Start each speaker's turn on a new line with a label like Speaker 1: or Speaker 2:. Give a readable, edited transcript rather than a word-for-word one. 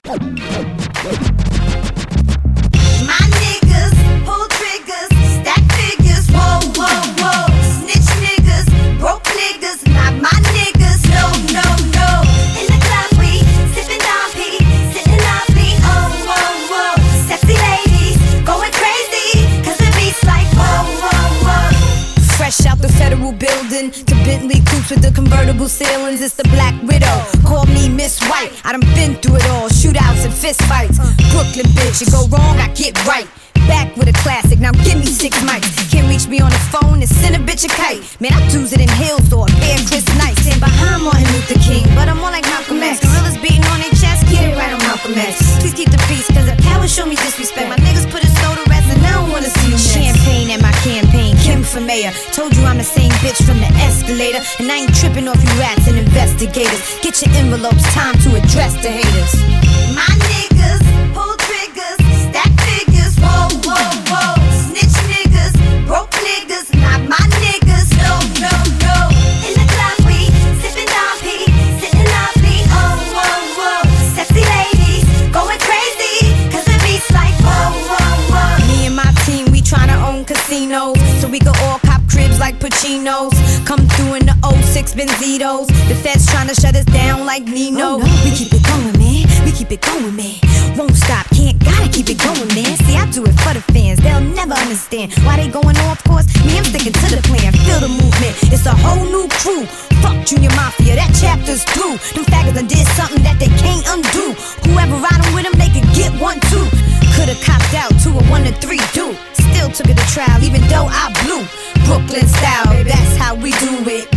Speaker 1: My niggas pull triggers, stack figures, whoa, whoa, whoa. Snitch niggas, broke niggas, not my niggas, no, no, no. In the club we sippin' Dom P, sittin' lovely, oh, whoa, whoa. Sexy ladies going crazy, cause the beat's like whoa, whoa, whoa.
Speaker 2: Fresh out the federal building to Bentley coupes with the convertible ceilings. It's the Black Widow. Call me Miss White. I done been through it all. Shootouts and fist fights. Brooklyn bitch, you go wrong, I get right. Back with a classic, now give me 6 mics. Can't reach me on the phone and send a bitch a kite. Man, I do it in Hills or Bear Chris Knight. Stand behind Martin Luther King, but I'm more like Malcolm X. Gorillas beating on their chest, get it right on Malcolm X. Please keep the peace, cause a coward show me disrespect. My niggas put his soul to rest and I don't wanna see you champagne at my campaign. Kim for mayor, told you I'm the same bitch from the escalator. And I ain't tripping off you rats and investigators. Get your envelopes, time to address the haters.
Speaker 1: My niggas pull triggers, stack figures, whoa, whoa, whoa. Snitch niggas, broke niggas, not my niggas, no, no, no. In the club we sippin' Dom P, sittin' lovely, oh, whoa, whoa. Sexy ladies going crazy, cause the beat's like whoa, whoa, whoa.
Speaker 2: Me and my team, we tryna own casinos, so we can all cop cribs like Pacino's. Come through in the 06 Benzitos. The feds tryna shut us down like Nino.
Speaker 3: Oh, no. We keep it going, man. We keep it going, man. Won't stop, can't, gotta keep it going, man. See, I do it for the fans, they'll never understand why they going off course. Me, I'm sticking to the plan. Feel the movement, it's a whole new crew. Fuck Junior Mafia, that chapter's through. Them faggots done did something that they can't undo. Whoever riding with them, they could get 1, 2. Could've copped out to a 1 to 3 do. Still took it to trial, even though I blew. Brooklyn style, that's how we do it.